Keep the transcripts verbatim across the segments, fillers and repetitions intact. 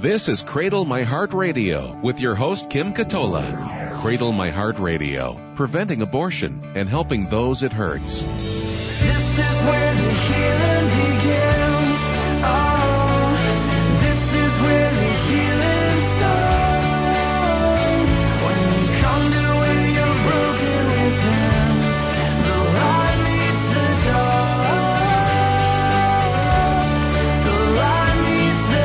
This is Cradle My Heart Radio with your host, Kim Katola. Cradle My Heart Radio, preventing abortion and helping those it hurts. This is where the healing begins. Oh, this is where the healing starts. When you come to where you're broken within, the light meets the dark. The light meets the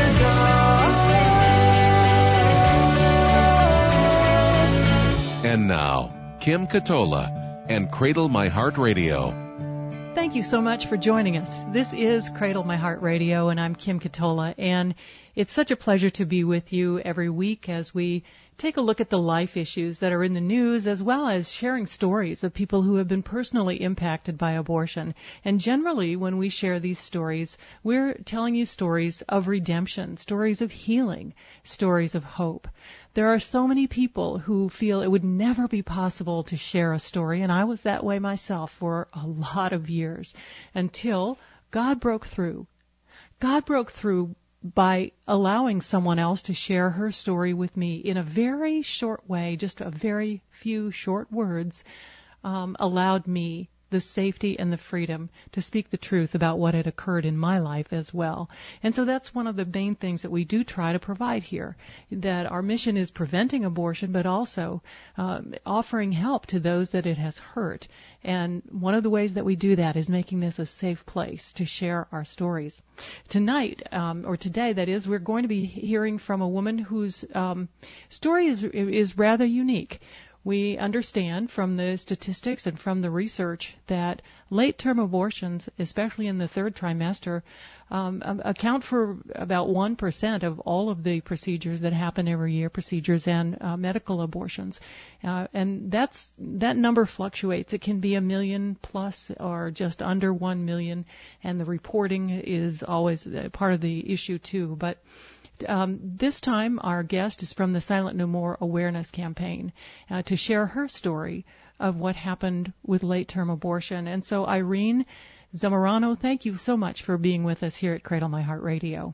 dark. And now, Kim Katola and Cradle My Heart Radio. Thank you so much for joining us. This is Cradle My Heart Radio, and I'm Kim Katola, and it's such a pleasure to be with you every week as we take a look at the life issues that are in the news, as well as sharing stories of people who have been personally impacted by abortion. And generally, when we share these stories, we're telling you stories of redemption, stories of healing, stories of hope. There are so many people who feel it would never be possible to share a story, and I was that way myself for a lot of years, until God broke through. God broke through by allowing someone else to share her story with me in a very short way, just a very few short words, um, allowed me the safety and the freedom to speak the truth about what had occurred in my life as well. And so that's one of the main things that we do try to provide here, that our mission is preventing abortion, but also um, offering help to those that it has hurt. And one of the ways that we do that is making this a safe place to share our stories. Tonight, um, or today, that is, we're going to be hearing from a woman whose um, story is is rather unique. We understand from the statistics and from the research that late-term abortions, especially in the third trimester, um, account for about one percent of all of the procedures that happen every year, procedures and uh, medical abortions. Uh, and that's that number fluctuates. It can be a million plus or just under one million, and the reporting is always part of the issue too. But Um, this time, our guest is from the Silent No More Awareness Campaign uh, to share her story of what happened with late-term abortion. And so, Irene Zamorano, thank you so much for being with us here at Cradle My Heart Radio.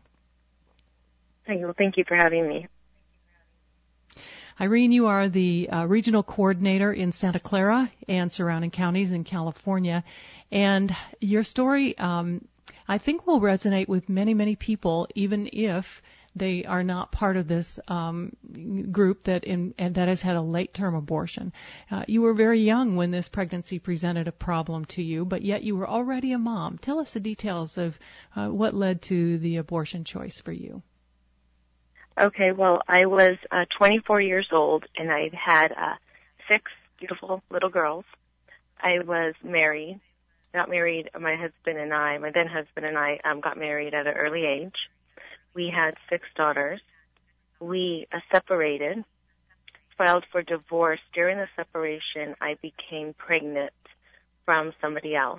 Thank you. Well, thank you for having me. Irene, you are the uh, regional coordinator in Santa Clara and surrounding counties in California. And your story, um, I think, will resonate with many, many people, even if they are not part of this um, group that in, and that has had a late-term abortion. Uh, you were very young when this pregnancy presented a problem to you, but yet you were already a mom. Tell us the details of uh, what led to the abortion choice for you. Okay, well, I was uh, twenty-four years old, and I had uh, six beautiful little girls. I was married, got married, my husband and I, my then husband and I um, got married at an early age. We had six daughters. We uh, separated, filed for divorce. During the separation, I became pregnant from somebody else.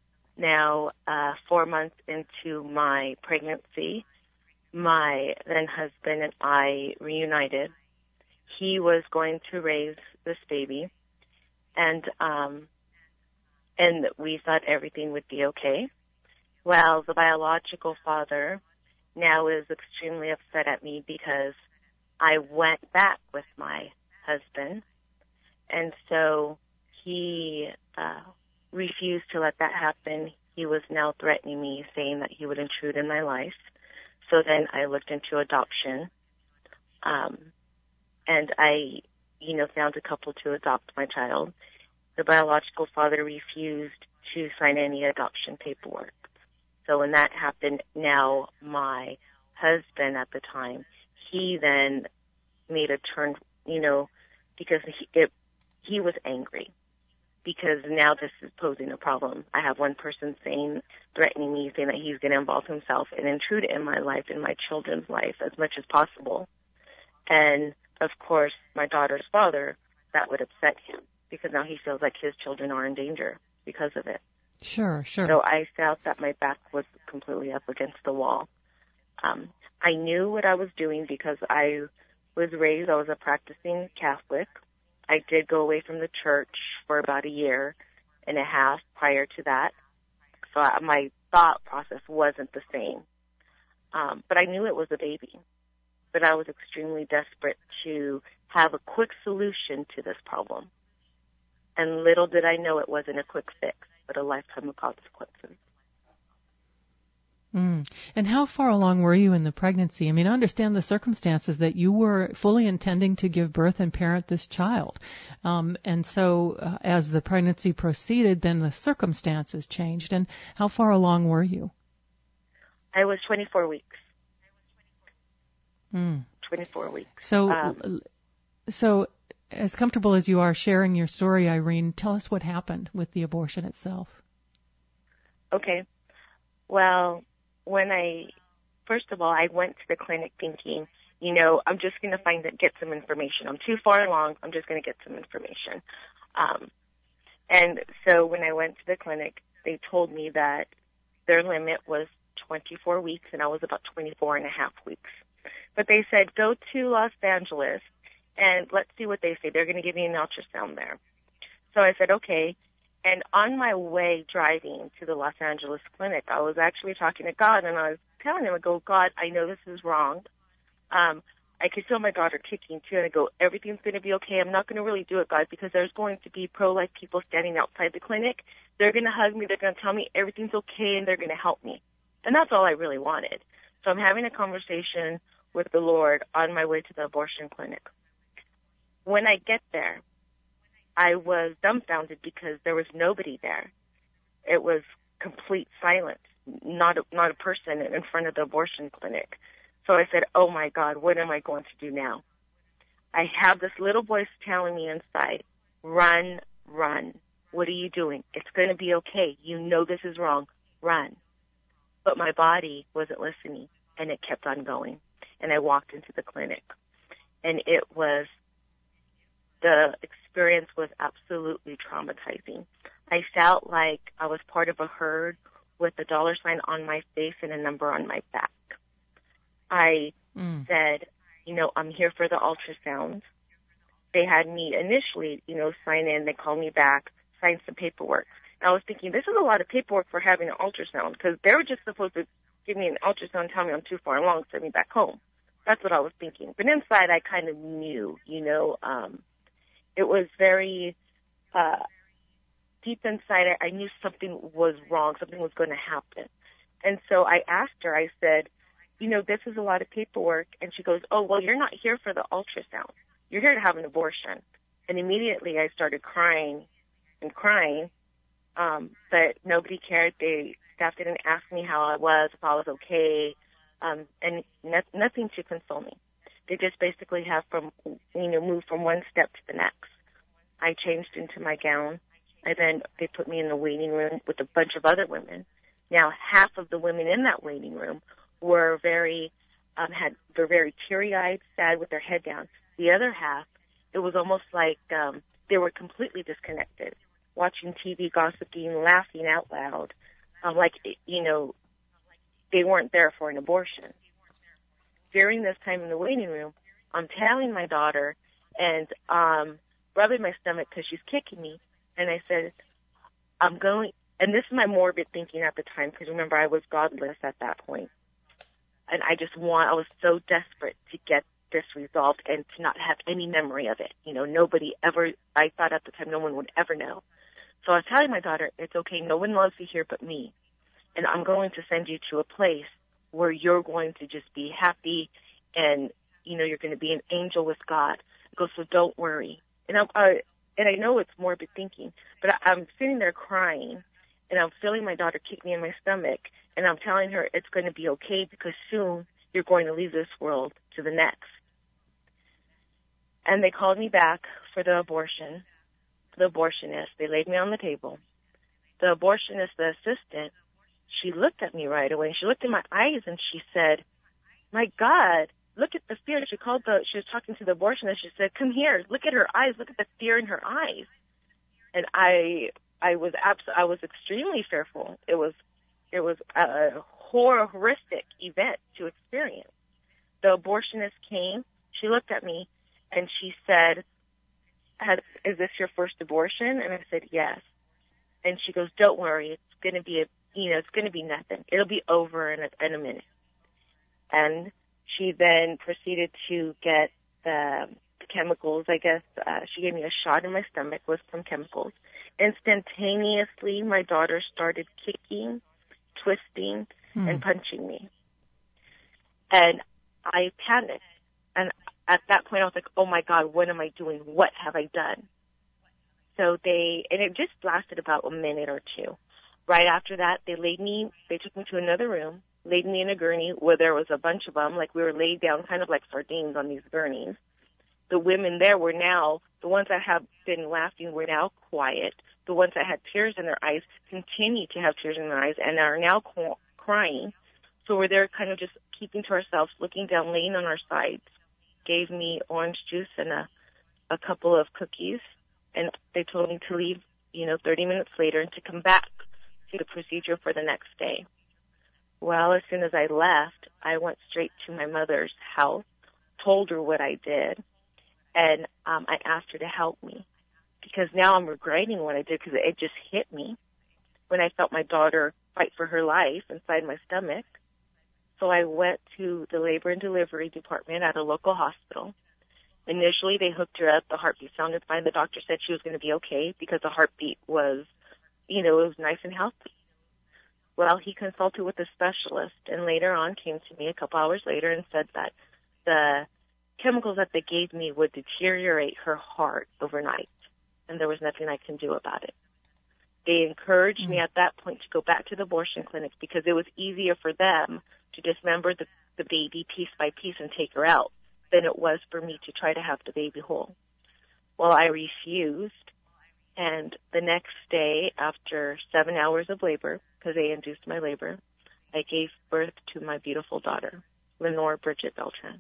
Now, uh, four months into my pregnancy, my then husband and I reunited. He was going to raise this baby, and um, and we thought everything would be okay. Well, the biological father now is extremely upset at me because I went back with my husband, and so he uh, refused to let that happen. He was now threatening me, saying that he would intrude in my life. So then I looked into adoption, um, and I, you know, found a couple to adopt my child. The biological father refused to sign any adoption paperwork. So when that happened, now my husband at the time, he then made a turn, you know, because he, it, he was angry because now this is posing a problem. I have one person saying, threatening me, saying that he's going to involve himself and intrude in my life, in my children's life as much as possible. And, of course, my daughter's father, that would upset him because now he feels like his children are in danger because of it. Sure, sure. So I felt that my back was completely up against the wall. Um, I knew what I was doing because I was raised, I was a practicing Catholic. I did go away from the church for about a year and a half prior to that. So I, my thought process wasn't the same. Um, but I knew it was a baby. but I was extremely desperate to have a quick solution to this problem. And little did I know it wasn't a quick fix, but a lifetime of consequences. Mm. And how far along were you in the pregnancy? I mean, I understand the circumstances that you were fully intending to give birth and parent this child. Um, and so uh, as the pregnancy proceeded, then the circumstances changed. And how far along were you? I was twenty-four weeks. Mm. twenty-four weeks. So, um, so as comfortable as you are sharing your story, Irene, tell us what happened with the abortion itself. Okay. Well, when I, first of all, I went to the clinic thinking, you know, I'm just going to find it, get some information. I'm too far along. I'm just going to get some information. Um, and so when I went to the clinic, they told me that their limit was twenty-four weeks, and I was about twenty-four and a half weeks. But they said, go to Los Angeles, and let's see what they say. They're going to give me an ultrasound there. So I said, okay. And on my way driving to the Los Angeles clinic, I was actually talking to God, and I was telling him, I go, God, I know this is wrong. Um, I could feel my daughter kicking, too, and I go, everything's going to be okay. I'm not going to really do it, God, because there's going to be pro-life people standing outside the clinic. They're going to hug me. They're going to tell me everything's okay, and they're going to help me. And that's all I really wanted. So I'm having a conversation with the Lord on my way to the abortion clinic. When I get there, I was dumbfounded because there was nobody there. It was complete silence, not a, not a person in front of the abortion clinic. So I said, oh, my God, what am I going to do now? I have this little voice telling me inside, run, run. What are you doing? It's going to be okay. You know this is wrong. Run. But my body wasn't listening, and it kept on going. And I walked into the clinic, and it was the experience was absolutely traumatizing. I felt like I was part of a herd with a dollar sign on my face and a number on my back. I mm. said, you know, I'm here for the ultrasound. They had me initially, you know, sign in. They called me back, sign some paperwork. And I was thinking, this is a lot of paperwork for having an ultrasound, because they were just supposed to give me an ultrasound and tell me I'm too far along, send me back home. That's what I was thinking. But inside, I kind of knew, you know, um, it was very uh, deep inside. I, I knew something was wrong, something was going to happen. And so I asked her, I said, you know, this is a lot of paperwork. And she goes, oh, well, you're not here for the ultrasound. You're here to have an abortion. And immediately I started crying and crying, um, but nobody cared. They staff didn't ask me how I was, if I was okay, um, and no, nothing to console me. They just basically have from, you know, moved from one step to the next. I changed into my gown, and then they put me in the waiting room with a bunch of other women. Now, half of the women in that waiting room were very, um, had, were very teary-eyed, sad with their head down. The other half, it was almost like, um, they were completely disconnected, watching T V, gossiping, laughing out loud, um, like, you know, they weren't there for an abortion. During this time in the waiting room, I'm telling my daughter and um, rubbing my stomach because she's kicking me. And I said, I'm going, and this is my morbid thinking at the time, because remember, I was godless at that point. And I just want, I was so desperate to get this resolved and to not have any memory of it. You know, nobody ever, I thought at the time no one would ever know. So I was telling my daughter, it's okay, no one loves you here but me. And I'm going to send you to a place where you're going to just be happy and, you know, you're going to be an angel with God. I go, so don't worry. And, I'm, uh, and I know it's morbid thinking, but I, I'm sitting there crying, and I'm feeling my daughter kick me in my stomach, and I'm telling her it's going to be okay because soon you're going to leave this world to the next. And they called me back for the abortion, the abortionist. They laid me on the table. The abortionist, the assistant, she looked at me right away. She looked in my eyes and she said, my God, look at the fear. She called the, she was talking to the abortionist. She said, come here, look at her eyes. Look at the fear in her eyes. And I, I was abs- I was extremely fearful. It was, it was a horror, horrific event to experience. The abortionist came. She looked at me and she said, Has, is this your first abortion? And I said, yes. And she goes, don't worry. It's going to be a, you know, it's going to be nothing. It'll be over in a, in a minute. And She then proceeded to get the, the chemicals, I guess. Uh, she gave me a shot in my stomach with some chemicals. Instantaneously, my daughter started kicking, twisting, mm. and punching me. And I panicked. And at that point, I was like, oh, my God, what am I doing? What have I done? So they, and it just lasted about a minute or two. Right after that, they laid me, they took me to another room, laid me in a gurney where there was a bunch of them, like we were laid down kind of like sardines on these gurneys. The women there were now, the ones that have been laughing were now quiet. The ones that had tears in their eyes continue to have tears in their eyes and are now c- crying. So we're there kind of just keeping to ourselves, looking down, laying on our sides. Gave me orange juice and a, a couple of cookies, and they told me to leave, you know, thirty minutes later and to come back to the procedure for the next day. Well, as soon as I left, I went straight to my mother's house, told her what I did, and um, I asked her to help me because now I'm regretting what I did because it just hit me when I felt my daughter fight for her life inside my stomach. So I went to the labor and delivery department at a local hospital. Initially, they hooked her up. The heartbeat sounded fine. The doctor said she was going to be okay because the heartbeat was, you know, it was nice and healthy. Well, he consulted with a specialist and later on came to me a couple hours later and said that the chemicals that they gave me would deteriorate her heart overnight, and there was nothing I can do about it. They encouraged mm-hmm. me at that point to go back to the abortion clinic because it was easier for them to dismember the, the baby piece by piece and take her out than it was for me to try to have the baby whole. Well, I refused, and the next day, after seven hours of labor, because they induced my labor, I gave birth to my beautiful daughter, Lenore Bridget Beltran.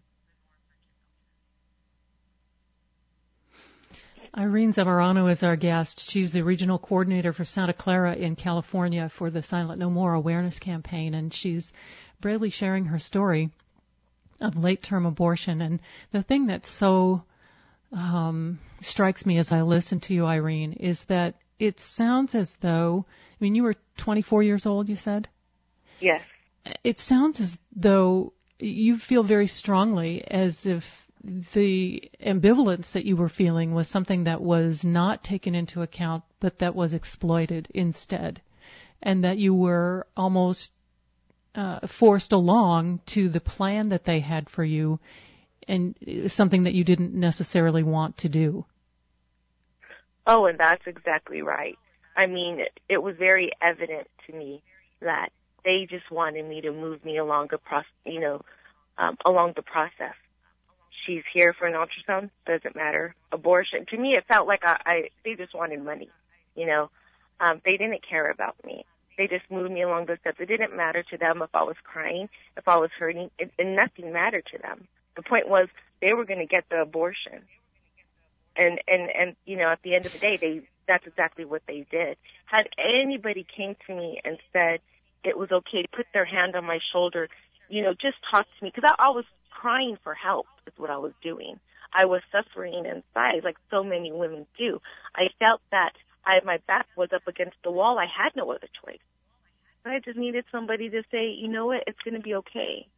Irene Zamorano is our guest. She's the regional coordinator for Santa Clara in California for the Silent No More awareness campaign, and she's bravely sharing her story of late-term abortion. And the thing that so um, strikes me as I listen to you, Irene, is that it sounds as though, I mean, you were twenty-four years old, you said? Yes. It sounds as though you feel very strongly as if the ambivalence that you were feeling was something that was not taken into account, but that was exploited instead, and that you were almost uh, forced along to the plan that they had for you, and something that you didn't necessarily want to do. Oh, and that's exactly right. I mean, it, it was very evident to me that they just wanted me to move me along a process, you know, um, along the process. She's here for an ultrasound, doesn't matter. Abortion, to me, it felt like I, I they just wanted money, you know. Um, they didn't care about me. They just moved me along the steps. It didn't matter to them if I was crying, if I was hurting, it, and nothing mattered to them. The point was they were going to get the abortion. And, and, and, you know, at the end of the day, they, that's exactly what they did. Had anybody came to me and said it was okay to put their hand on my shoulder, you know, just talk to me, because I, I was crying for help is what I was doing. I was suffering inside like so many women do. I felt that I, my back was up against the wall. I had no other choice. But I just needed somebody to say, you know what, it's going to be okay.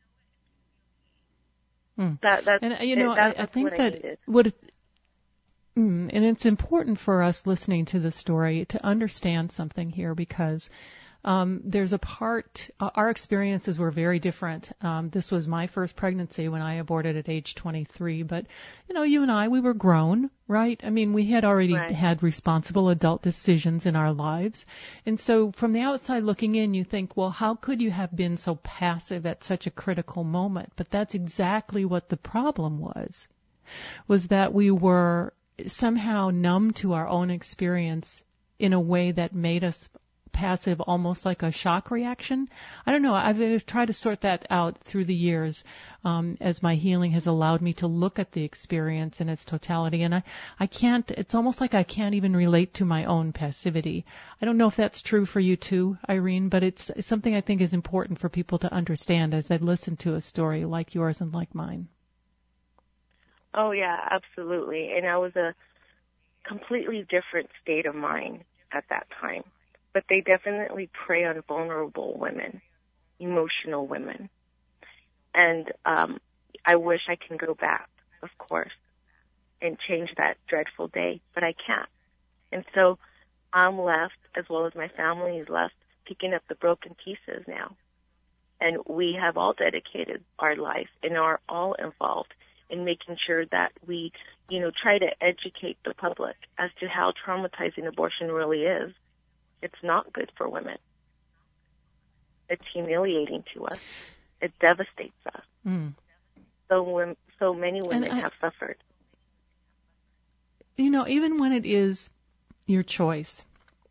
Mm. That, that's, and, you know, that, I, I think what that I what it, mm, and it's important for us listening to the story to understand something here, because Um, there's a part, uh, our experiences were very different. Um, this was my first pregnancy when I aborted at age twenty-three, but, you know, you and I, we were grown, right? I mean, we had already right. had responsible adult decisions in our lives. And so from the outside looking in, you think, well, how could you have been so passive at such a critical moment? But that's exactly what the problem was, was that we were somehow numb to our own experience in a way that made us passive, almost like a shock reaction. I don't know. I've, I've tried to sort that out through the years um, as my healing has allowed me to look at the experience in its totality. And I, I can't, it's almost like I can't even relate to my own passivity. I don't know if that's true for you too, Irene, but it's, it's something I think is important for people to understand as they listen to a story like yours and like mine. Oh, yeah, absolutely. And I was a completely different state of mind at that time. But they definitely prey on vulnerable women, emotional women. And um, I wish I can go back, of course, and change that dreadful day, but I can't. And so I'm left, as well as my family is left, picking up the broken pieces now. And we have all dedicated our life and are all involved in making sure that we, you know, try to educate the public as to how traumatizing abortion really is. It's not good for women. It's humiliating to us. It devastates us. Mm. So when, so many women I, have suffered. You know, even when it is your choice,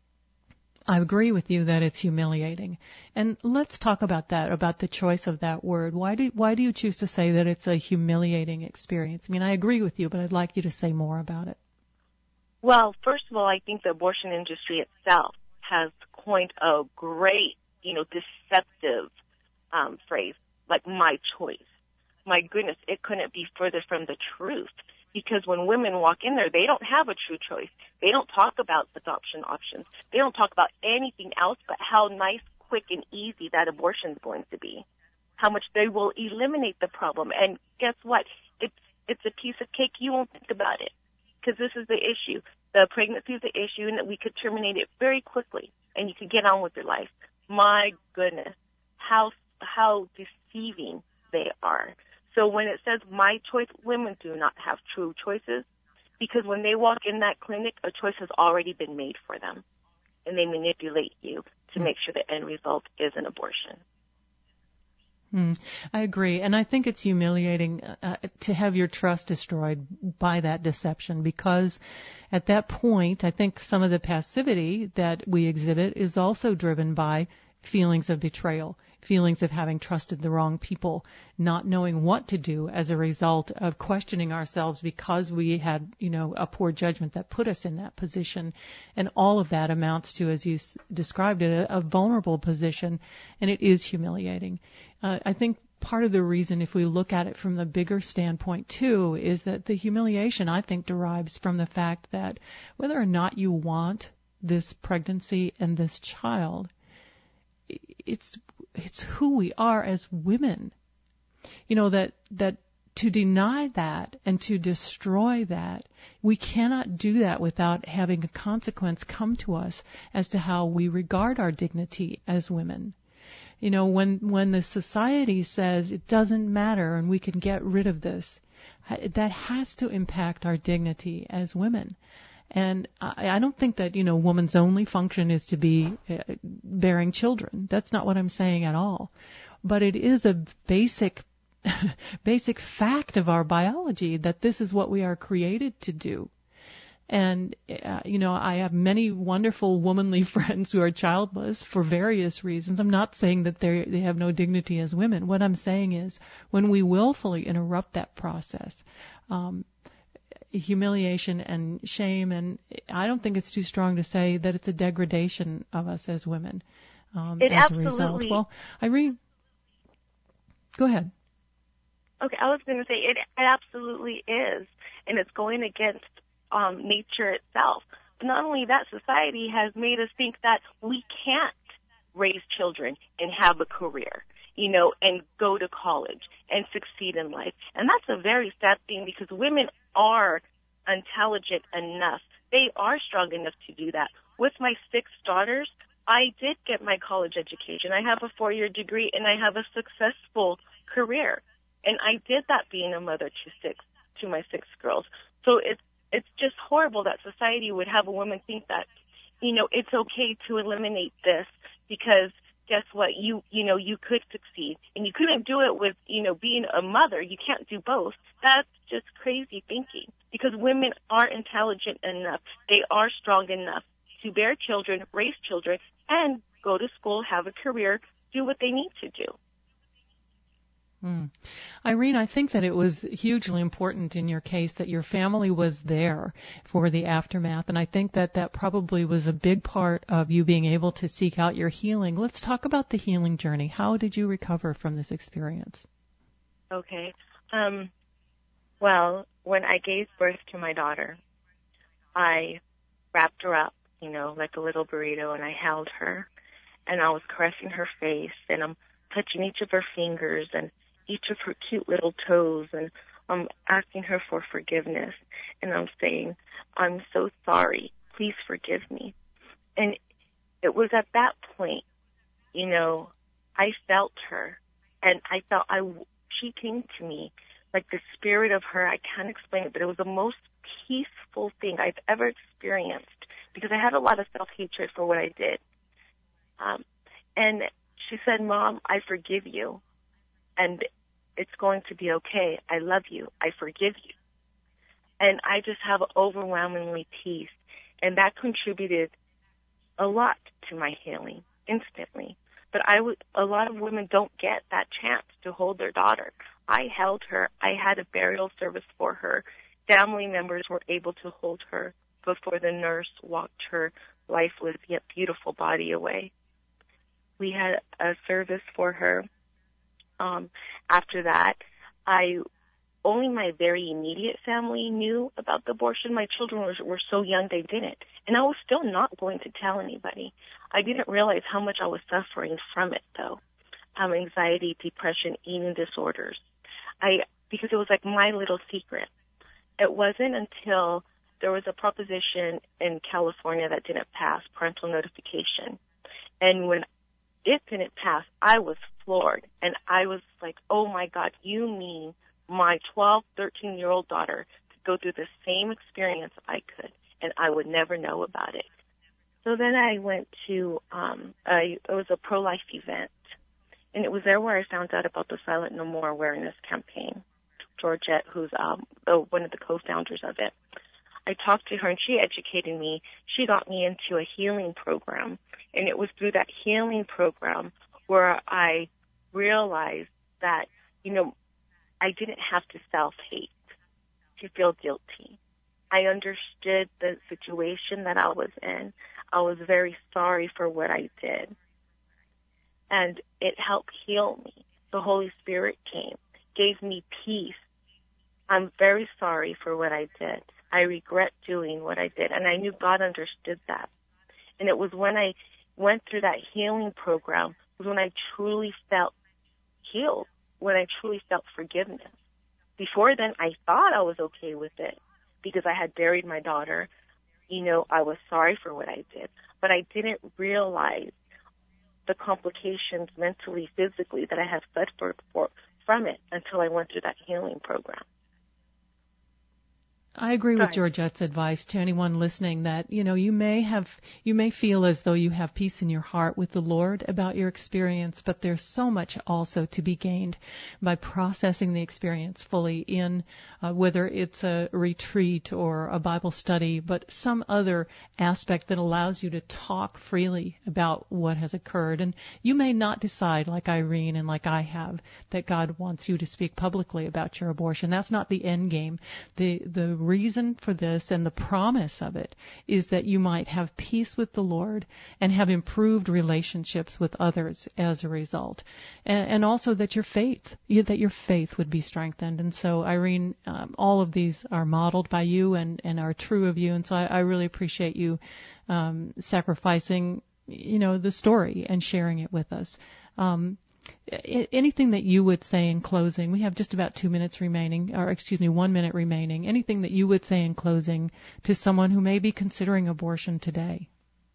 I agree with you that it's humiliating. And let's talk about that, about the choice of that word. Why do why do you choose to say that it's a humiliating experience? I mean, I agree with you, but I'd like you to say more about it. Well, first of all, I think the abortion industry itself has coined a great, you know, deceptive um, phrase, like my choice. My goodness, it couldn't be further from the truth. Because when women walk in there, they don't have a true choice. They don't talk about adoption options. They don't talk about anything else but how nice, quick, and easy that abortion is going to be. How much they will eliminate the problem. And guess what? It's it's a piece of cake. You won't think about it. Because this is the issue. The pregnancy is the issue, and that we could terminate it very quickly, and you could get on with your life. My goodness, how how deceiving they are. So when it says my choice, women do not have true choices, because when they walk in that clinic, a choice has already been made for them, and they manipulate you to make sure the end result is an abortion. Mm, I agree, and I think it's humiliating uh, to have your trust destroyed by that deception, because at that point, I think some of the passivity that we exhibit is also driven by feelings of betrayal, feelings of having trusted the wrong people, not knowing what to do as a result of questioning ourselves because we had, you know, a poor judgment that put us in that position. And all of that amounts to, as you s- described it, a, a vulnerable position, and it is humiliating. Uh, I think part of the reason, if we look at it from the bigger standpoint too, is that the humiliation, I think, derives from the fact that whether or not you want this pregnancy and this child, it's it's who we are as women. You know, that that to deny that and to destroy that, we cannot do that without having a consequence come to us as to how we regard our dignity as women. You know, when when the society says it doesn't matter and we can get rid of this, that has to impact our dignity as women. And I, I don't think that, you know, woman's only function is to be uh, bearing children. That's not what I'm saying at all. But it is a basic, basic fact of our biology that this is what we are created to do. And, uh, you know, I have many wonderful womanly friends who are childless for various reasons. I'm not saying that they they have no dignity as women. What I'm saying is when we willfully interrupt that process, um, humiliation and shame, and I don't think it's too strong to say that it's a degradation of us as women um, it as absolutely, a result. Well, Irene, go ahead. Okay, I was going to say it, it absolutely is, and it's going against um, nature itself. But not only that, society has made us think that we can't raise children and have a career, you know, and go to college and succeed in life. And that's a very sad thing, because women are intelligent enough. They are strong enough to do that. With my six daughters, I did get my college education. I have a four-year degree, and I have a successful career. And I did that being a mother to six, to my six girls. So it's, it's just horrible that society would have a woman think that, you know, it's okay to eliminate this because guess what? You, you know, you could succeed, and you couldn't do it with, you know, being a mother. You can't do both. That's just crazy thinking, because women are intelligent enough. They are strong enough to bear children, raise children, and go to school, have a career, do what they need to do. Mm. Irene, I think that it was hugely important in your case that your family was there for the aftermath, and I think that that probably was a big part of you being able to seek out your healing. Let's talk about the healing journey. How did you recover from this experience? Okay. Um, well, when I gave birth to my daughter, I wrapped her up, you know, like a little burrito, and I held her, and I was caressing her face, and I'm touching each of her fingers, and each of her cute little toes, and I'm asking her for forgiveness. And I'm saying, I'm so sorry. Please forgive me. And it was at that point, you know, I felt her, and I felt I, she came to me like the spirit of her. I can't explain it, but it was the most peaceful thing I've ever experienced, because I had a lot of self-hatred for what I did. Um, and she said, Mom, I forgive you, and it's going to be okay. I love you. I forgive you. And I just have overwhelmingly peace, and that contributed a lot to my healing instantly. But I would, a lot of women don't get that chance to hold their daughter. I held her. I had a burial service for her. Family members were able to hold her before the nurse walked her lifeless yet beautiful body away. We had a service for her. Um, after that, I only my very immediate family knew about the abortion. My children were, were so young they didn't. And I was still not going to tell anybody. I didn't realize how much I was suffering from it, though. Um, anxiety, depression, eating disorders. I because it was like my little secret. It wasn't until there was a proposition in California that didn't pass, parental notification. And when it didn't pass, I was floored. And I was like, oh, my God, you mean my twelve, thirteen-year-old daughter could go through the same experience I could, and I would never know about it. So then I went to, um, a, it was a pro-life event, and it was there where I found out about the Silent No More awareness campaign. Georgette, who's um, the, one of the co-founders of it. I talked to her, and she educated me. She got me into a healing program, and it was through that healing program where I realized that, you know, I didn't have to self-hate to feel guilty. I understood the situation that I was in. I was very sorry for what I did. And it helped heal me. The Holy Spirit came, gave me peace. I'm very sorry for what I did. I regret doing what I did. And I knew God understood that. And it was when I went through that healing program was when I truly felt healed, when I truly felt forgiveness. Before then, I thought I was okay with it because I had buried my daughter. You know, I was sorry for what I did. But I didn't realize the complications mentally, physically that I had suffered for, from it until I went through that healing program. I agree with Georgette's advice to anyone listening that, you know, you may have, you may feel as though you have peace in your heart with the Lord about your experience, but there's so much also to be gained by processing the experience fully in, uh, whether it's a retreat or a Bible study, but some other aspect that allows you to talk freely about what has occurred. And you may not decide, like Irene and like I have, that God wants you to speak publicly about your abortion. That's not the end game. The, the reason for this and the promise of it is that you might have peace with the Lord and have improved relationships with others as a result, and, and also that your faith that your faith would be strengthened. And so, Irene, um, all of these are modeled by you and, and are true of you. And so, I, I really appreciate you um, sacrificing, you know, the story and sharing it with us. Um, Anything that you would say in closing? We have just about two minutes remaining, or excuse me, one minute remaining. Anything that you would say in closing to someone who may be considering abortion today?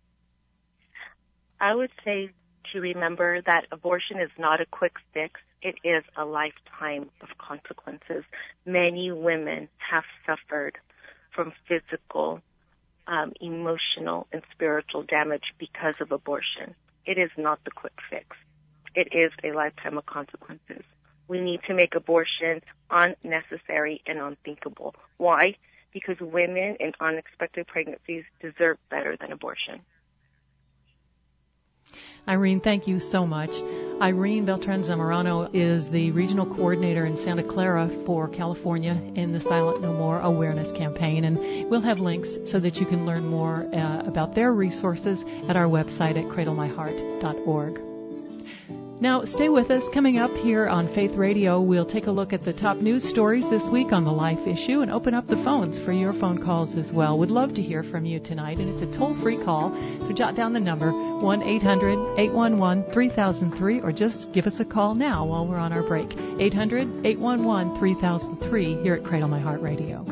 I would say to remember that abortion is not a quick fix. It is a lifetime of consequences. Many women have suffered from physical, um, emotional, and spiritual damage because of abortion. It is not the quick fix. It is a lifetime of consequences. We need to make abortion unnecessary and unthinkable. Why? Because women in unexpected pregnancies deserve better than abortion. Irene, thank you so much. Irene Beltran-Zamorano is the regional coordinator in Santa Clara for California in the Silent No More awareness campaign. And we'll have links so that you can learn more uh, about their resources at our website at cradle my heart dot org. Now, stay with us. Coming up here on Faith Radio, we'll take a look at the top news stories this week on the life issue and open up the phones for your phone calls as well. Would love to hear from you tonight, and it's a toll-free call, so jot down the number, one eight hundred eight one one three thousand three, or just give us a call now while we're on our break, eight hundred eight one one three thousand three here at Cradle My Heart Radio.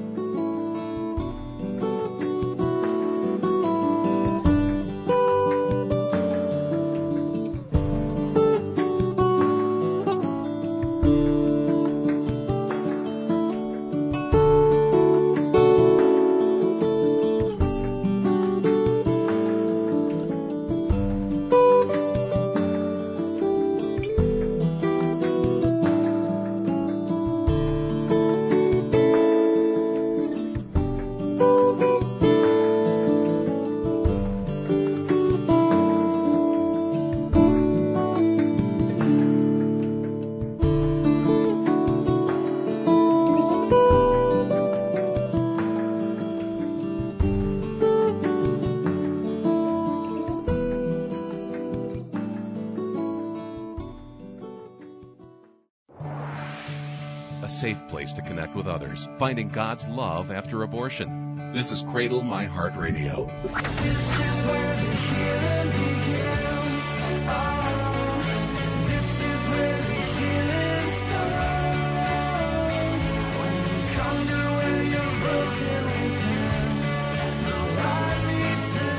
Safe place to connect with others, finding God's love after abortion. This is Cradle My Heart Radio. This is where the healing begins. Oh, this is where the healing starts. When you come to where you're broken within, the light meets the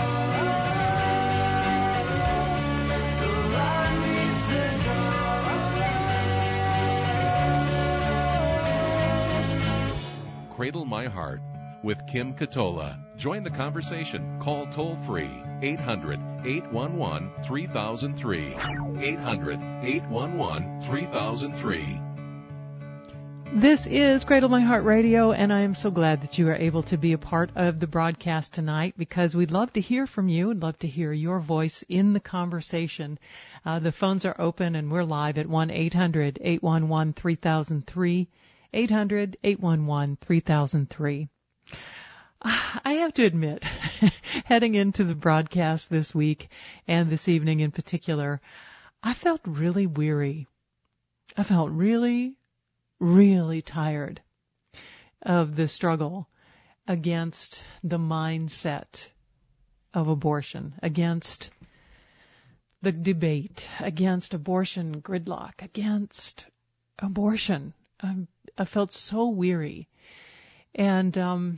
dark. The light meets the dark. Cradle My Heart with Kim Katola. Join the conversation. Call toll-free eight hundred eight one one three thousand three. eight hundred eight one one three thousand three. This is Cradle My Heart Radio, and I am so glad that you are able to be a part of the broadcast tonight, because we'd love to hear from you and love to hear your voice in the conversation. Uh, the phones are open, and we're live at one eight hundred eight one one three thousand three. eight hundred eight one one three thousand three. I have to admit, heading into the broadcast this week and this evening in particular, I felt really weary. I felt really, really tired of the struggle against the mindset of abortion, against the debate, against abortion gridlock, against abortion. I'm, I felt so weary. And um,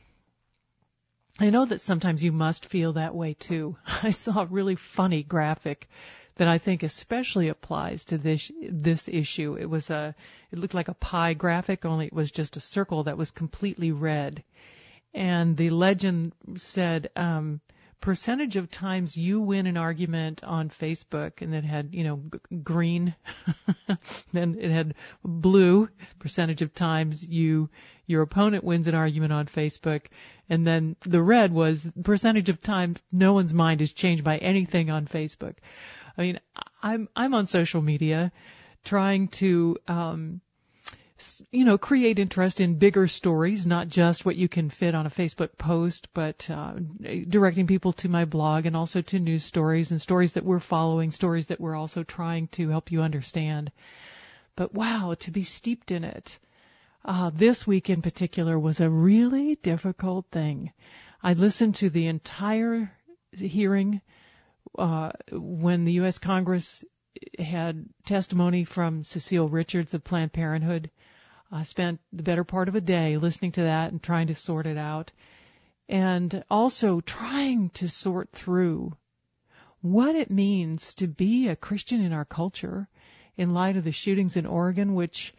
I know that sometimes you must feel that way too. I saw a really funny graphic that I think especially applies to this this issue. It was a it looked like a pie graphic, only it was just a circle that was completely red. And the legend said, um, percentage of times you win an argument on Facebook, and it had, you know, g- green, then it had blue, percentage of times you, your opponent wins an argument on Facebook, and then the red was percentage of times no one's mind is changed by anything on Facebook. I mean, I'm, I'm on social media trying to, um, you know, create interest in bigger stories, not just what you can fit on a Facebook post, but uh, directing people to my blog and also to news stories and stories that we're following, stories that we're also trying to help you understand. But wow, to be steeped in it, uh, this week in particular was a really difficult thing. I listened to the entire hearing uh, when the U S Congress had testimony from Cecile Richards of Planned Parenthood. I spent the better part of a day listening to that and trying to sort it out, and also trying to sort through what it means to be a Christian in our culture in light of the shootings in Oregon, which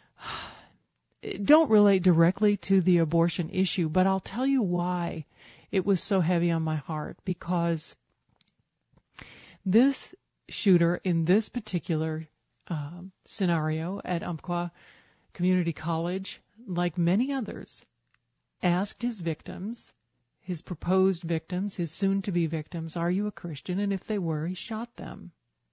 don't relate directly to the abortion issue, but I'll tell you why it was so heavy on my heart. Because this shooter in this particular uh, scenario at Umpqua Community College, like many others, asked his victims, his proposed victims, his soon-to-be victims, are you a Christian? And if they were, he shot them.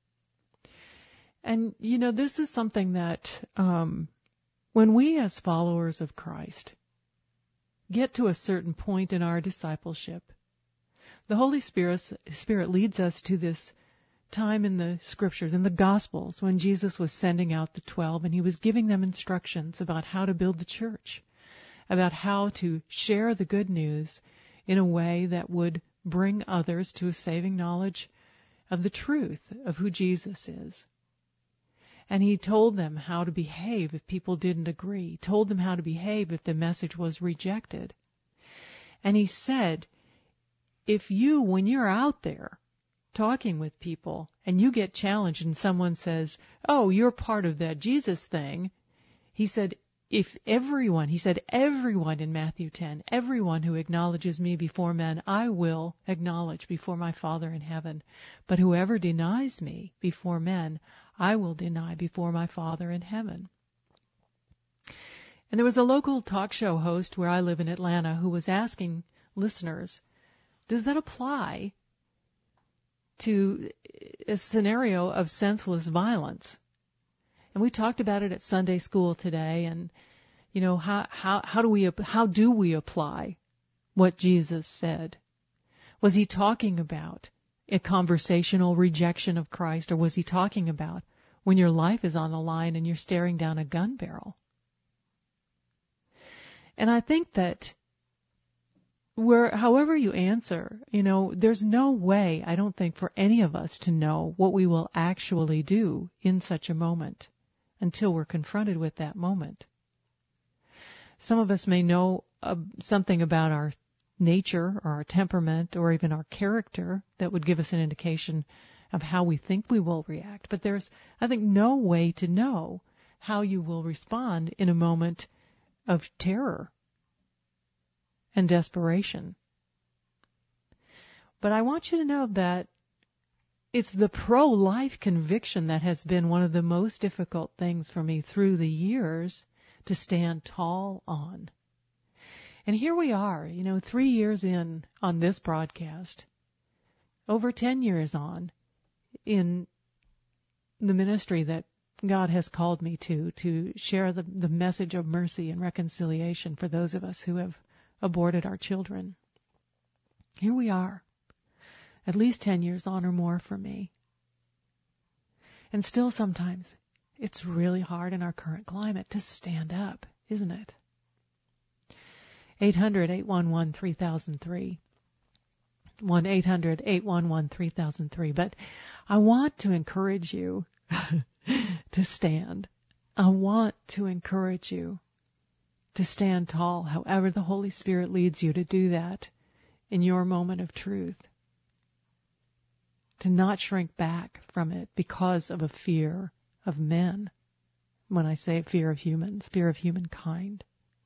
And, you know, this is something that um, when we as followers of Christ get to a certain point in our discipleship, the Holy Spirit, Spirit leads us to this time in the scriptures, in the Gospels, when Jesus was sending out the twelve and he was giving them instructions about how to build the church, about how to share the good news in a way that would bring others to a saving knowledge of the truth of who Jesus is. And he told them how to behave if people didn't agree. He told them how to behave if the message was rejected. And he said, if you, when you're out there talking with people and you get challenged and someone says, oh, you're part of that Jesus thing, he said, if everyone, he said, everyone in Matthew ten, everyone who acknowledges me before men, I will acknowledge before my Father in heaven. But whoever denies me before men, I will deny before my Father in heaven. And there was a local talk show host where I live in Atlanta who was asking listeners, does that apply to a scenario of senseless violence? And we talked about it at Sunday school today, and you know, how how how do we how do we apply what Jesus said? Was he talking about a conversational rejection of Christ, or was he talking about when your life is on the line and you're staring down a gun barrel? And I think that where, however you answer, you know, there's no way, I don't think, for any of us to know what we will actually do in such a moment until we're confronted with that moment. Some of us may know uh, something about our nature or our temperament or even our character that would give us an indication of how we think we will react. But there's, I think, no way to know how you will respond in a moment of terror and desperation. But I want you to know that it's the pro-life conviction that has been one of the most difficult things for me through the years to stand tall on. And here we are, you know, three years in on this broadcast, over ten years on in the ministry that God has called me to, to share the, the message of mercy and reconciliation for those of us who have aborted our children. Here we are, at least ten years on or more for me. And still sometimes it's really hard in our current climate to stand up, isn't it? eight hundred, eight one one, three thousand three. one eight hundred, eight one one, three thousand three. But I want to encourage you to stand. I want to encourage you to stand tall, however the Holy Spirit leads you to do that in your moment of truth. To not shrink back from it because of a fear of men. When I say fear of humans, fear of humankind.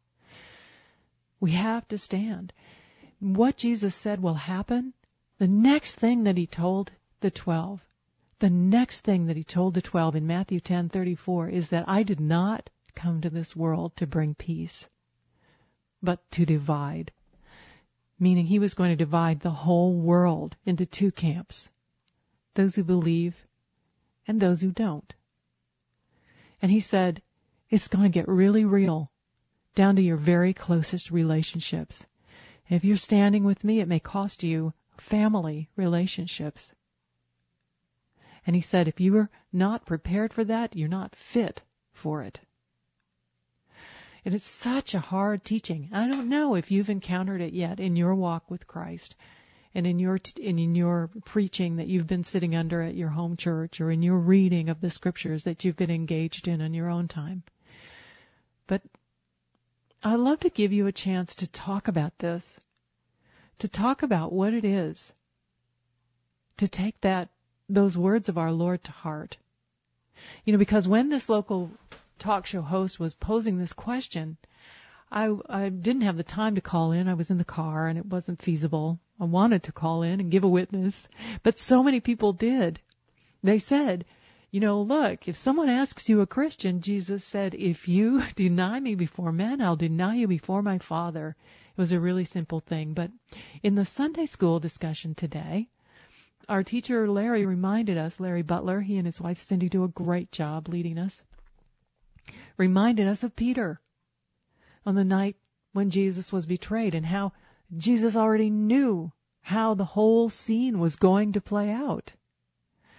We have to stand. What Jesus said will happen, the next thing that he told the twelve, the next thing that he told the twelve in Matthew ten thirty-four is that I did not come to this world to bring peace, but to divide. Meaning he was going to divide the whole world into two camps, those who believe and those who don't. And he said, it's going to get really real, down to your very closest relationships. If you're standing with me, it may cost you family relationships. And he said, if you are not prepared for that, you're not fit for it. And it's such a hard teaching. I don't know if you've encountered it yet in your walk with Christ and in your t- and in your preaching that you've been sitting under at your home church or in your reading of the scriptures that you've been engaged in on your own time. But I'd love to give you a chance to talk about this, to talk about what it is, to take that those words of our Lord to heart. You know, because when this local talk show host was posing this question, I, I didn't have the time to call in. I was in the car and it wasn't feasible. I wanted to call in and give a witness, but so many people did. They said, you know, look, if someone asks you a Christian, Jesus said, if you deny me before men, I'll deny you before my Father. It was a really simple thing. But in the Sunday school discussion today, our teacher Larry reminded us, Larry Butler, he and his wife Cindy do a great job leading us, reminded us of Peter on the night when Jesus was betrayed and how Jesus already knew how the whole scene was going to play out.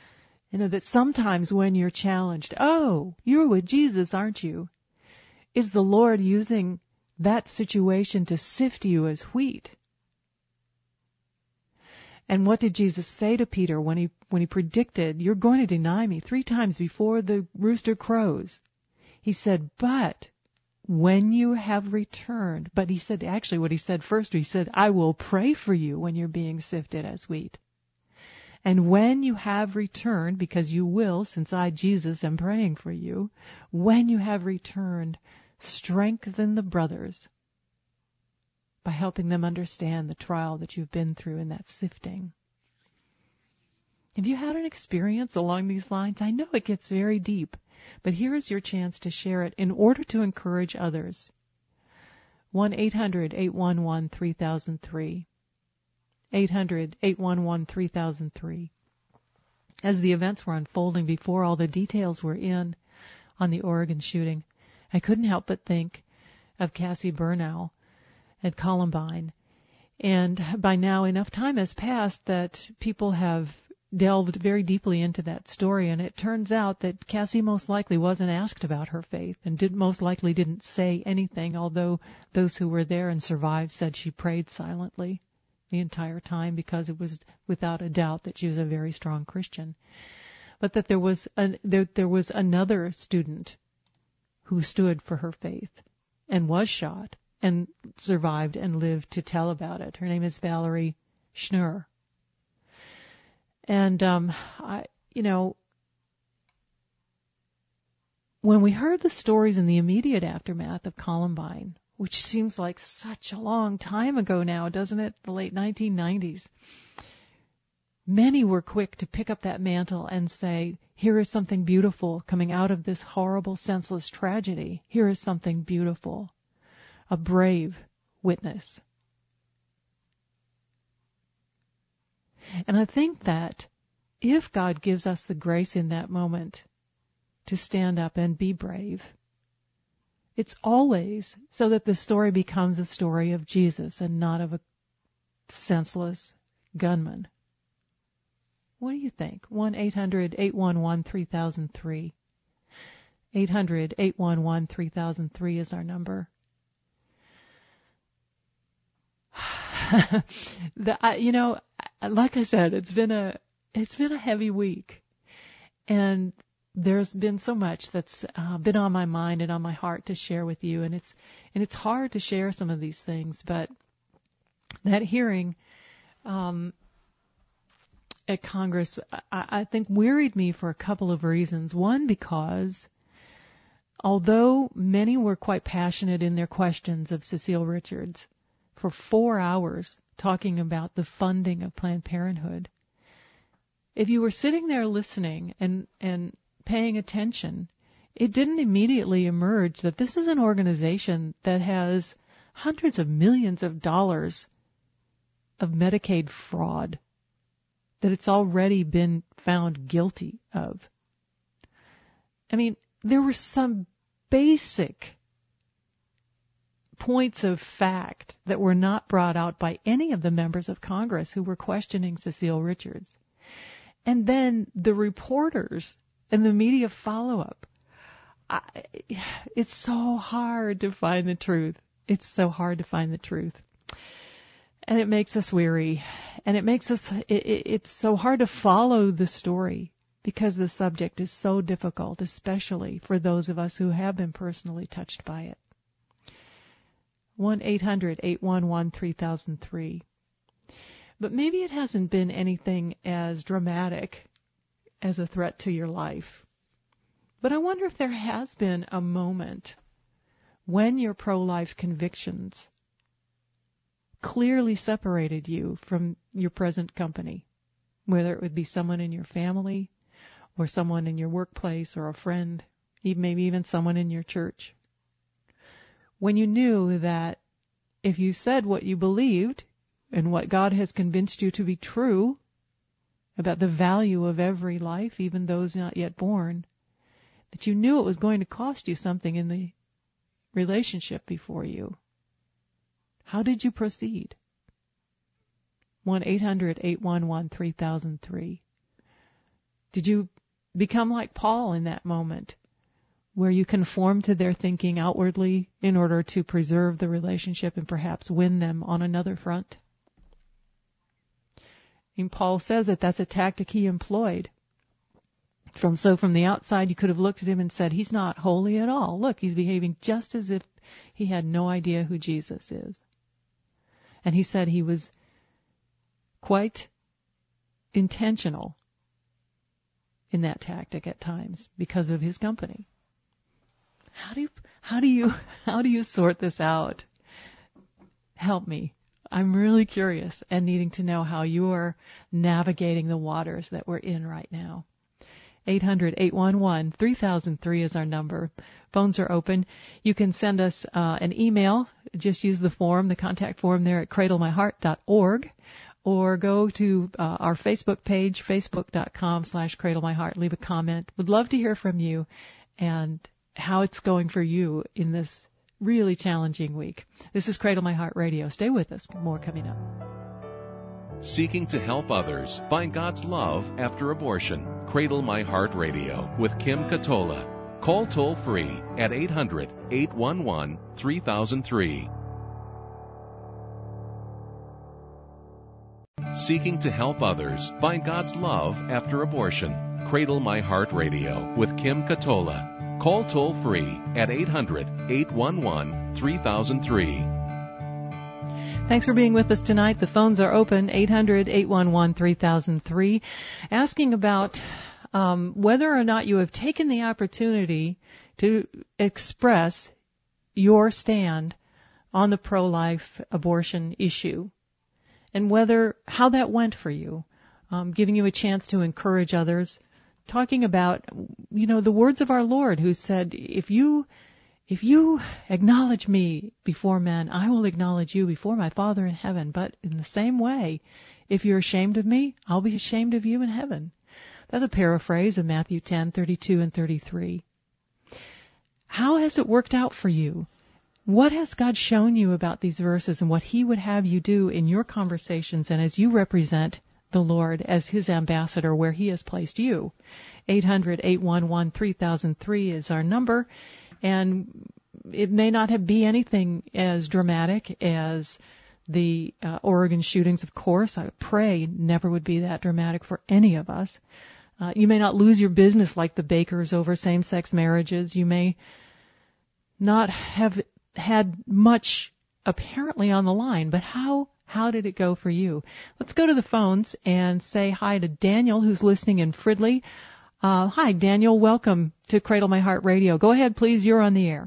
You know, that sometimes when you're challenged, oh, you're with Jesus, aren't you? Is the Lord using that situation to sift you as wheat? And what did Jesus say to Peter when he when he predicted, you're going to deny me three times before the rooster crows? He said, but when you have returned, but he said, actually what he said first, he said, I will pray for you when you're being sifted as wheat. And when you have returned, because you will, since I, Jesus, am praying for you, when you have returned, strengthen the brothers by helping them understand the trial that you've been through in that sifting. Have you had an experience along these lines? I know it gets very deep, but here is your chance to share it in order to encourage others. one eight hundred eight one one three thousand three. eight hundred eight one one three thousand three. As the events were unfolding before all the details were in on the Oregon shooting, I couldn't help but think of Cassie Bernau at Columbine. And by now enough time has passed that people have delved very deeply into that story, and it turns out that Cassie most likely wasn't asked about her faith and did most likely didn't say anything, although those who were there and survived said she prayed silently the entire time, because it was without a doubt that she was a very strong Christian. But that there was a, there, there was another student who stood for her faith and was shot and survived and lived to tell about it. Her name is Valerie Schnur. And, um, I, you know, when we heard the stories in the immediate aftermath of Columbine, which seems like such a long time ago now, doesn't it? The late nineteen nineties. Many were quick to pick up that mantle and say, here is something beautiful coming out of this horrible, senseless tragedy. Here is something beautiful. A brave witness. And I think that if God gives us the grace in that moment to stand up and be brave, it's always so that the story becomes a story of Jesus and not of a senseless gunman. What do you think? one eight hundred eight one one three thousand three. eight hundred eight one one three thousand three is our number. the, I, you know, like I said, it's been a it's been a heavy week, and there's been so much that's uh, been on my mind and on my heart to share with you, and it's and it's hard to share some of these things. But that hearing um, at Congress, I, I think, worried me for a couple of reasons. One, because although many were quite passionate in their questions of Cecile Richards for four hours talking about the funding of Planned Parenthood, if you were sitting there listening and, and paying attention, it didn't immediately emerge that this is an organization that has hundreds of millions of dollars of Medicaid fraud that it's already been found guilty of. I mean, there were some basic points of fact that were not brought out by any of the members of Congress who were questioning Cecile Richards. And then the reporters and the media follow-up. I, it's so hard to find the truth. It's so hard to find the truth. And it makes us weary. And it makes us, it, it, it's so hard to follow the story because the subject is so difficult, especially for those of us who have been personally touched by it. one eight hundred eight one one three thousand three. But maybe it hasn't been anything as dramatic as a threat to your life. But I wonder if there has been a moment when your pro-life convictions clearly separated you from your present company, whether it would be someone in your family or someone in your workplace or a friend, even maybe even someone in your church. When you knew that if you said what you believed and what God has convinced you to be true about the value of every life, even those not yet born, that you knew it was going to cost you something in the relationship before you. How did you proceed? one eight hundred eight one one three thousand three. Did you become like Paul in that moment, where you conform to their thinking outwardly in order to preserve the relationship and perhaps win them on another front? And Paul says that that's a tactic he employed. From so from the outside, you could have looked at him and said, he's not holy at all. Look, he's behaving just as if he had no idea who Jesus is. And he said he was quite intentional in that tactic at times because of his company. How do you, how do you, how do you sort this out? Help me. I'm really curious and needing to know how you're navigating the waters that we're in right now. eight hundred, eight one one, three thousand three is our number. Phones are open. You can send us uh, an email. Just use the form, the contact form there at cradle my heart dot org, or go to uh, our Facebook page, facebook.com slash cradlemyheart. Leave a comment. Would love to hear from you and how it's going for you in this really challenging week. This is Cradle My Heart Radio. Stay with us. More coming up. Seeking to help others find God's love after abortion. Cradle My Heart Radio with Kim Katola. Call toll free at eight hundred, eight one one, three thousand three. Seeking to help others find God's love after abortion. Cradle My Heart Radio with Kim Katola. Call toll free at eight hundred, eight one one, three thousand three. Thanks for being with us tonight. The phones are open, eight hundred, eight one one, three thousand three, asking about um, whether or not you have taken the opportunity to express your stand on the pro-life abortion issue, and whether how that went for you, um, giving you a chance to encourage others, talking about, you know, the words of our Lord who said, if you If you acknowledge me before men, I will acknowledge you before my Father in heaven. But in the same way, if you're ashamed of me, I'll be ashamed of you in heaven. That's a paraphrase of Matthew ten, thirty-two and thirty-three. How has it worked out for you? What has God shown you about these verses and what He would have you do in your conversations and as you represent the Lord as His ambassador where He has placed you? eight hundred, eight one one, three thousand three is our number. And it may not have be anything as dramatic as the uh, Oregon shootings, of course. I pray never would be that dramatic for any of us. Uh, you may not lose your business like the Bakers over same-sex marriages. You may not have had much apparently on the line, but how how did it go for you? Let's go to the phones and say hi to Daniel, who's listening in Fridley. Uh, hi, Daniel. Welcome to Cradle My Heart Radio. Go ahead, please. You're on the air.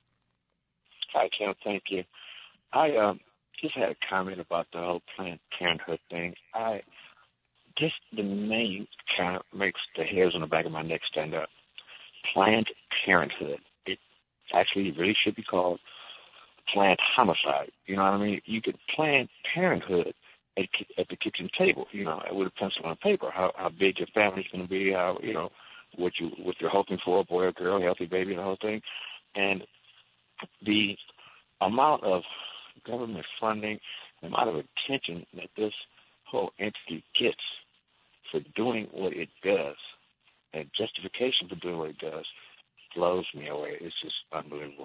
Hi, Kim. Thank you. I um, just had a comment about the whole Planned Parenthood thing. I just the name kind of makes the hairs on the back of my neck stand up. Planned Parenthood. It actually really should be called Planned Homicide. You know what I mean? You could plan Parenthood at, at the kitchen table, you know, with a pencil and paper, how, how big your family's going to be, how, you know, what, you, what you're hoping for, a boy or girl, healthy baby, the whole thing. And the amount of government funding, the amount of attention that this whole entity gets for doing what it does, and justification for doing what it does, blows me away. It's just unbelievable.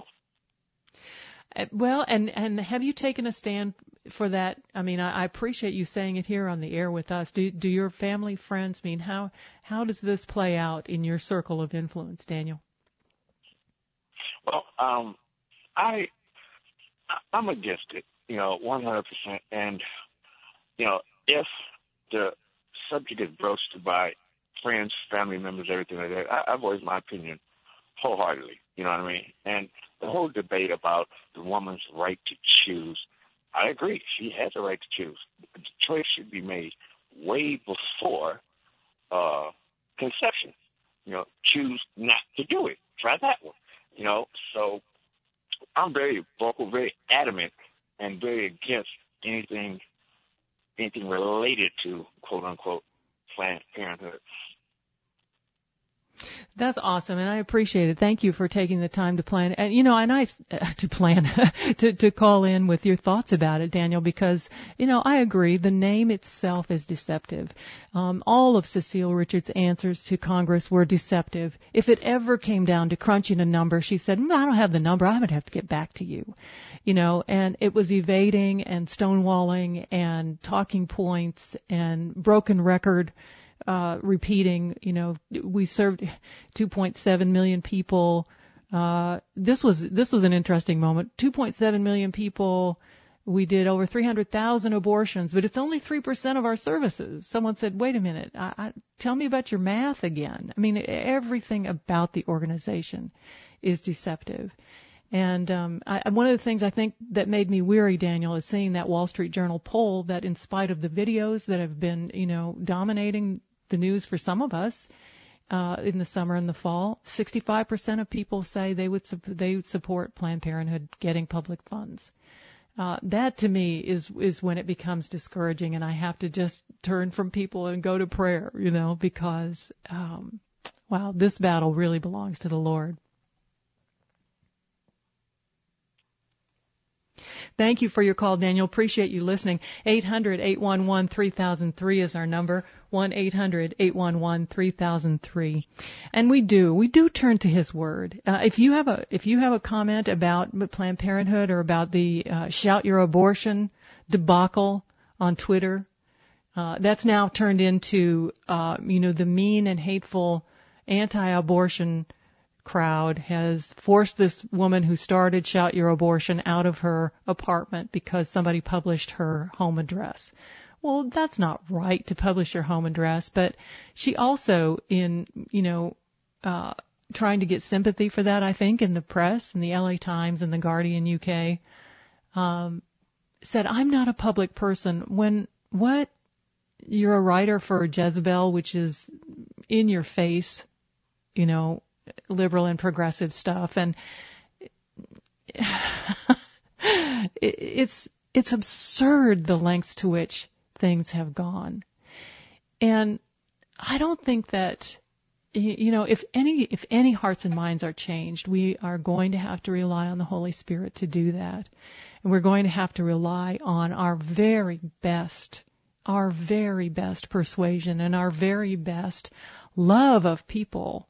Uh, well, and, and have you taken a stand for that? I mean, I, I appreciate you saying it here on the air with us. Do do your family, friends, I mean, how how does this play out in your circle of influence, Daniel? Well, um, I I'm against it, you know, one hundred percent. And you know, if the subject is broached by friends, family members, everything like that, I, I voice my opinion wholeheartedly. You know what I mean? And the whole debate about the woman's right to choose, I agree. She has a right to choose. The choice should be made way before uh, conception. You know, choose not to do it. Try that one. You know, so I'm very vocal, very adamant, and very against anything anything related to, quote unquote, Planned Parenthood. That's awesome, and I appreciate it. Thank you for taking the time to plan, and you know, and I uh, to plan to to call in with your thoughts about it, Daniel, because you know I agree. The name itself is deceptive. Um, all of Cecile Richards' answers to Congress were deceptive. If it ever came down to crunching a number, she said, mm, "I don't have the number. I would have to get back to you," you know, and it was evading and stonewalling and talking points and broken record. Uh, repeating, you know, we served two point seven million people. Uh, this was this was an interesting moment. two point seven million people. We did over three hundred thousand abortions, but it's only three percent of our services. Someone said, "Wait a minute, I, I, tell me about your math again." I mean, everything about the organization is deceptive. And um, I, one of the things I think that made me weary, Daniel, is seeing that Wall Street Journal poll that in spite of the videos that have been, you know, dominating the news for some of us uh, in the summer and the fall, sixty-five percent of people say they would su- they would support Planned Parenthood getting public funds. Uh, that to me is is when it becomes discouraging, and I have to just turn from people and go to prayer, you know, because um, wow, this battle really belongs to the Lord. Thank you for your call, Daniel. Appreciate you listening. eight hundred, eight one one, three thousand three is our number. one eight hundred, eight one one, three thousand three. And we do, we do turn to His Word. Uh, if you have a, if you have a comment about Planned Parenthood or about the uh, Shout Your Abortion debacle on Twitter, uh, that's now turned into, uh, you know, the mean and hateful anti-abortion crowd has forced this woman who started Shout Your Abortion out of her apartment because somebody published her home address. Well, that's not right to publish your home address, but she also, in, you know, uh, trying to get sympathy for that, I think, in the press, in the L A Times and the Guardian U K, um, said, I'm not a public person. When, what? You're a writer for Jezebel, which is in your face, you know, liberal and progressive stuff, and it's it's absurd the lengths to which things have gone. And I don't think that, you know, if any if any hearts and minds are changed, we are going to have to rely on the Holy Spirit to do that, and we're going to have to rely on our very best, our very best persuasion and our very best love of people.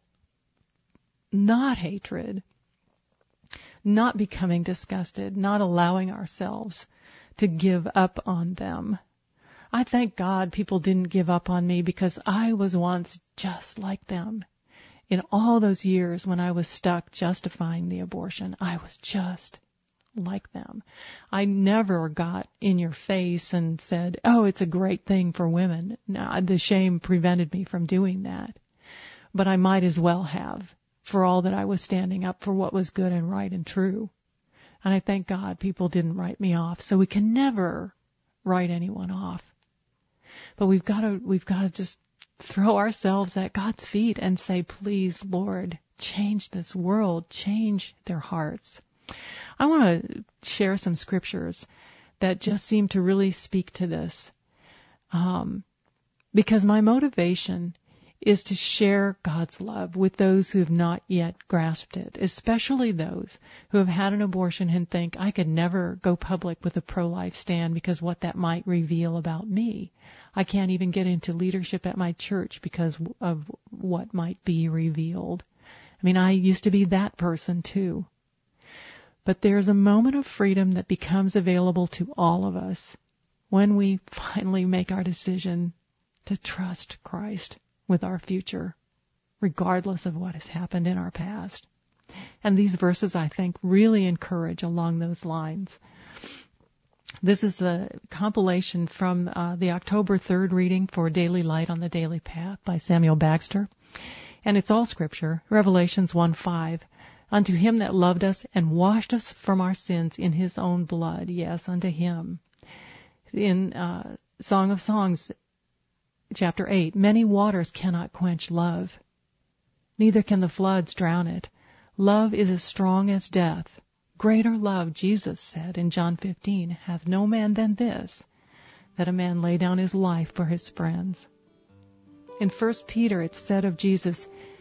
Not hatred, not becoming disgusted, not allowing ourselves to give up on them. I thank God people didn't give up on me, because I was once just like them. In all those years when I was stuck justifying the abortion, I was just like them. I never got in your face and said, oh, it's a great thing for women. No, the shame prevented me from doing that. But I might as well have, for all that I was standing up for what was good and right and true. And I thank God people didn't write me off. So we can never write anyone off. But we've got to, we've got to just throw ourselves at God's feet and say, please, Lord, change this world, change their hearts. I want to share some scriptures that just seem to really speak to this. Um, because my motivation is to share God's love with those who have not yet grasped it, especially those who have had an abortion and think, I could never go public with a pro-life stand because what that might reveal about me. I can't even get into leadership at my church because of what might be revealed. I mean, I used to be that person too. But there's a moment of freedom that becomes available to all of us when we finally make our decision to trust Christ with our future, regardless of what has happened in our past. And these verses, I think, really encourage along those lines. This is a compilation from uh, the October third reading for Daily Light on the Daily Path by Samuel Bagster. And it's all Scripture, Revelations one five. Unto him that loved us and washed us from our sins in his own blood, yes, unto him. In uh, Song of Songs, Chapter eight, many waters cannot quench love, neither can the floods drown it. Love is as strong as death. Greater love, Jesus said in John fifteen, hath no man than this, that a man lay down his life for his friends. In First Peter it said of Jesus,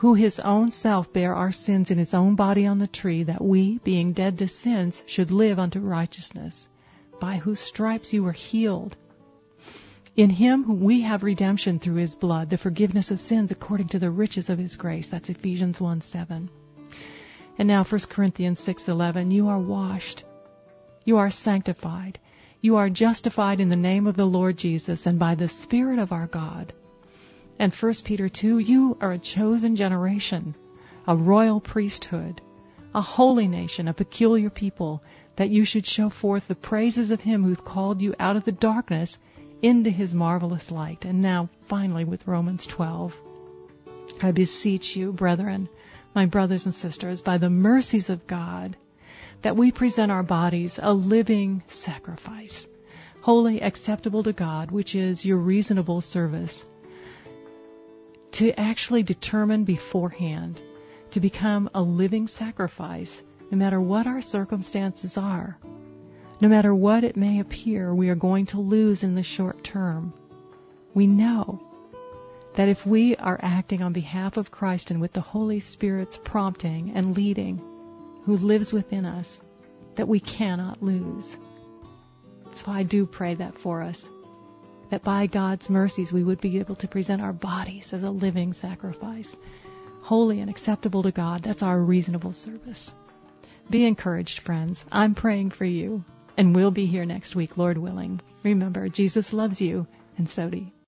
who his own self bare our sins in his own body on the tree, that we, being dead to sins, should live unto righteousness, by whose stripes you were healed. In him we have redemption through his blood, the forgiveness of sins according to the riches of his grace. That's Ephesians one seven. And now First Corinthians six eleven, you are washed, you are sanctified, you are justified in the name of the Lord Jesus and by the Spirit of our God. And First Peter two, you are a chosen generation, a royal priesthood, a holy nation, a peculiar people, that you should show forth the praises of him who called you out of the darkness into his marvelous light. And now, finally, with Romans twelve, I beseech you, brethren, my brothers and sisters, by the mercies of God, that we present our bodies a living sacrifice, holy, acceptable to God, which is your reasonable service. To actually determine beforehand to become a living sacrifice, no matter what our circumstances are, no matter what it may appear we are going to lose in the short term. We know that if we are acting on behalf of Christ and with the Holy Spirit's prompting and leading, who lives within us, that we cannot lose. So I do pray that for us, that by God's mercies we would be able to present our bodies as a living sacrifice, holy and acceptable to God. That's our reasonable service. Be encouraged, friends. I'm praying for you, and we'll be here next week, Lord willing. Remember, Jesus loves you, and so do you.